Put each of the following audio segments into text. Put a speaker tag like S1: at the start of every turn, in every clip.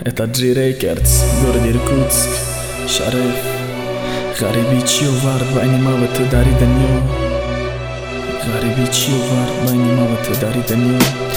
S1: Это G Records, город Иркутск, Шареф. Гариби чи овард байни ма ва ту дари дунё. Гариби чи овард байни ма ва ту дари дунё.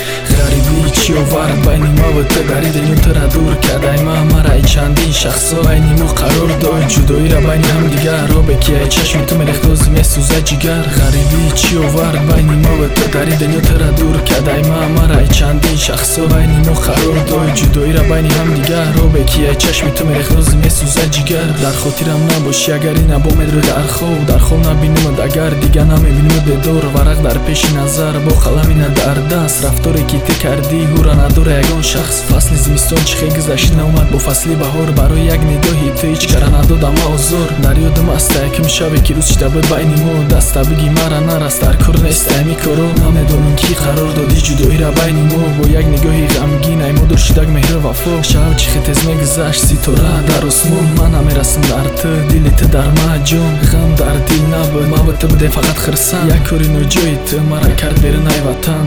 S1: Гариби чи овард байни ма ва ту дари дунё. Тура дур кардай мара чандин шахсо байни мо қарор дой. Ҷудоира байни ҳамдигар робе ки ай чашми ту мерехтоз месӯза ҷигар. Гариби чи овард байни ма ва ту дари дунё. Тура дур кардай мара чандин шахсо байни мо қарор дой. Ҷудоира байни ҳамдигар робе ки ай чашми ту мерехтоз месӯза ҷигар. Дар хотирам набоши агар ин або медро дар хоб набинумад агар дига намебинуд бедор. варақ дар пеши назар бо қаламина дар даст. рафторе ки ту кардӣ ҳура надора ягон шахс. фасли зимистон чӣ хел гузашт наомад бо фасли баҳор. барои як нидоҳи ту ҳеҷ кара надодам озор. дар ёдам аст якум шабе ки рӯз шида буд байни мо. даста биги мара нараст дар кор нест ами коро. намедонем ки қарор додӣ ҷудоира байни мо. бо як нигоҳи ғамгин ай мо дошидак меҳру вафо. шаб чӣ хел тез мегузашт ситора дар осмон. ман намерасам дар ту дили ту дар ма ҷон. ғам дар дил набуд ма бо ту будем фақат хирсан. як кори ноҷои ту мара кард берун ай ватан.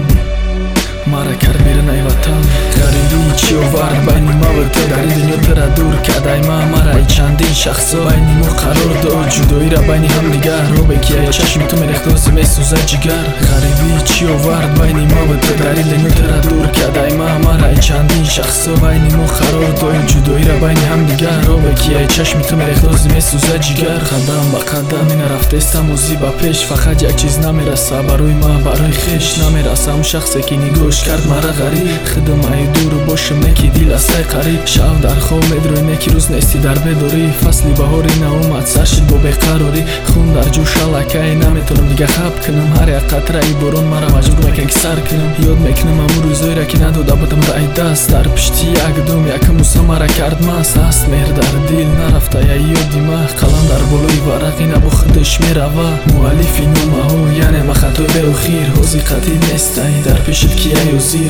S1: мара кард берун ай ватан. гариби чи овард байни ма ва ту дари дунё. тура дур кардай мара чандин шахсо байни мо қарор дод. ҷудоира байни ҳамдигар робе ки ай чашми ту мерехтоз месӯза ҷигар. гариби чи овард байни ма ва ту дари дунё. тура дур кардай мара чандин шахсо байни мо қарор дод. ҷудоира байни ҳамдигар робе ки ай чашми ту мерехтоз месӯза ҷигар. қадам ба қадам ина рафтестам ӯзи ба пеш. фақат як чиз намераса барои ма барои хеш. намераса ҳам шахсе ки нигоҳ кард мара ғариб. хидм ай дур бошим не ки дил аст ай қариб. шаб дар хоб медрои не ки рӯз нести дар бедорӣ. фасли баҳори наомад сар шид бо беқарорӣ. хун дар ҷӯш алакай наметавонам дига хаб кунам. ҳар як қатраи борон мара маҷбур мекунад ки сар кунам. ёд мекунам аму рӯзоеро ки надода будам рай даст. дар пишти як дум якум муса мара кард маст. аст меҳр дар дил нарафта я ёди ма. қалам дар болои варақ ина бо худаш мерава. муаллифи номаҳо яъне ма хатои беохир. ҳозир қатъӣ нестай дар пешит ки ай озир.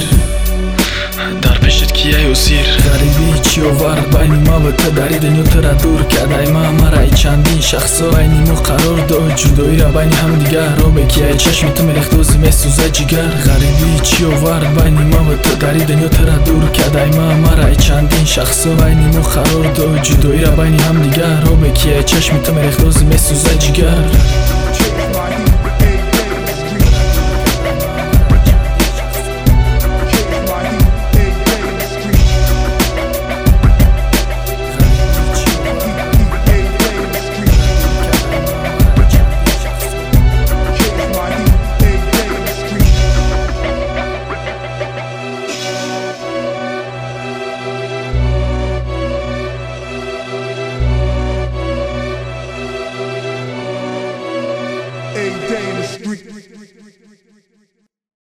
S1: дар пешит ки ай озир. гариби чи овард байни ма ва ту дари дунё. тура дур кардай мара чандин шахсо байни мо қарор дод. ҷудоира байни ҳамдигар робе ки ай чашми ту мерехтоз месӯза ҷигар. гариби чи овард байни ма ва ту дари дунё. тура дур кардай мара чандин шахсо байни мо қарор дод. ҷудоира байни ҳамдигар робе ки ай чашми ту мерехтоз месӯза ҷигар.